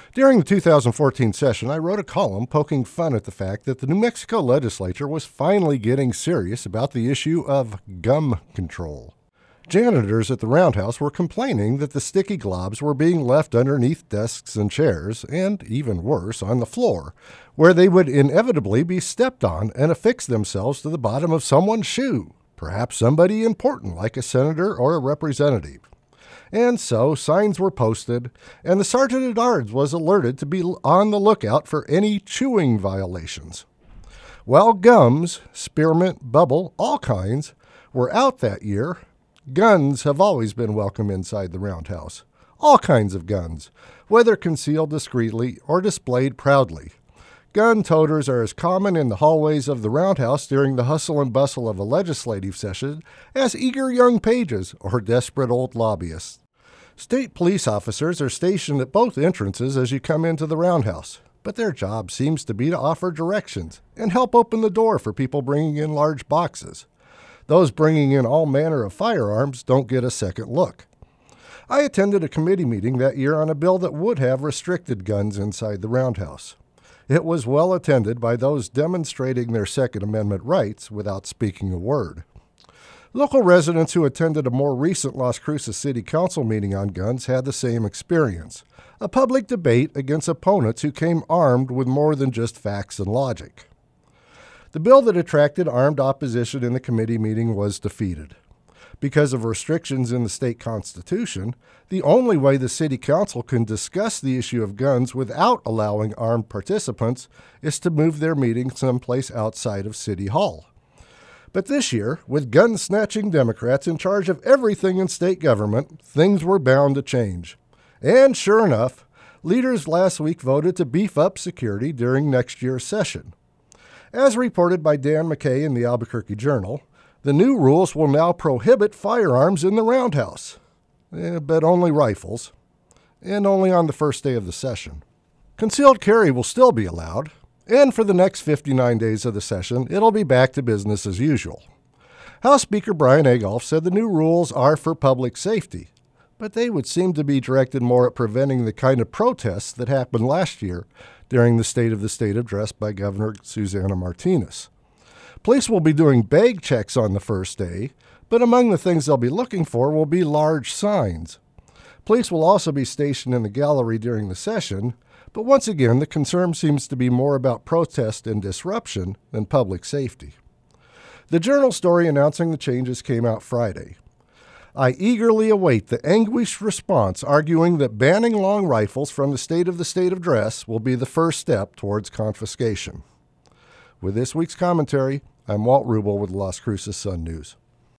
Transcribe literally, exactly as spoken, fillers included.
During the two thousand fourteen session, I wrote a column poking fun at the fact that the New Mexico legislature was finally getting serious about the issue of gum control. Janitors at the Roundhouse were complaining that the sticky globs were being left underneath desks and chairs, and even worse, on the floor, where they would inevitably be stepped on and affix themselves to the bottom of someone's shoe, perhaps somebody important like a senator or a representative. And so signs were posted, and the Sergeant-at-Arms was alerted to be on the lookout for any chewing violations. While gums, spearmint, bubble, all kinds, were out that year, guns have always been welcome inside the Roundhouse. All kinds of guns, whether concealed discreetly or displayed proudly. Gun toters are as common in the hallways of the Roundhouse during the hustle and bustle of a legislative session as eager young pages or desperate old lobbyists. State police officers are stationed at both entrances as you come into the Roundhouse, but their job seems to be to offer directions and help open the door for people bringing in large boxes. Those bringing in all manner of firearms don't get a second look. I attended a committee meeting that year on a bill that would have restricted guns inside the Roundhouse. It was well attended by those demonstrating their Second Amendment rights without speaking a word. Local residents who attended a more recent Las Cruces City Council meeting on guns had the same experience, a public debate against opponents who came armed with more than just facts and logic. The bill that attracted armed opposition in the committee meeting was defeated. Because of restrictions in the state constitution, the only way the city council can discuss the issue of guns without allowing armed participants is to move their meeting someplace outside of City Hall. But this year, with gun-snatching Democrats in charge of everything in state government, things were bound to change. And sure enough, leaders last week voted to beef up security during next year's session. As reported by Dan McKay in the Albuquerque Journal, the new rules will now prohibit firearms in the Roundhouse, eh, but only rifles, and only on the first day of the session. Concealed carry will still be allowed, and for the next fifty-nine days of the session, it'll be back to business as usual. House Speaker Brian Egolf said the new rules are for public safety, but they would seem to be directed more at preventing the kind of protests that happened last year during the State of the State address by Governor Susana Martinez. Police will be doing bag checks on the first day, but among the things they'll be looking for will be large signs. Police will also be stationed in the gallery during the session, but once again, the concern seems to be more about protest and disruption than public safety. The Journal story announcing the changes came out Friday. I eagerly await the anguished response arguing that banning long rifles from the State of the State address will be the first step towards confiscation. With this week's commentary, I'm Walt Rubel with Las Cruces Sun News.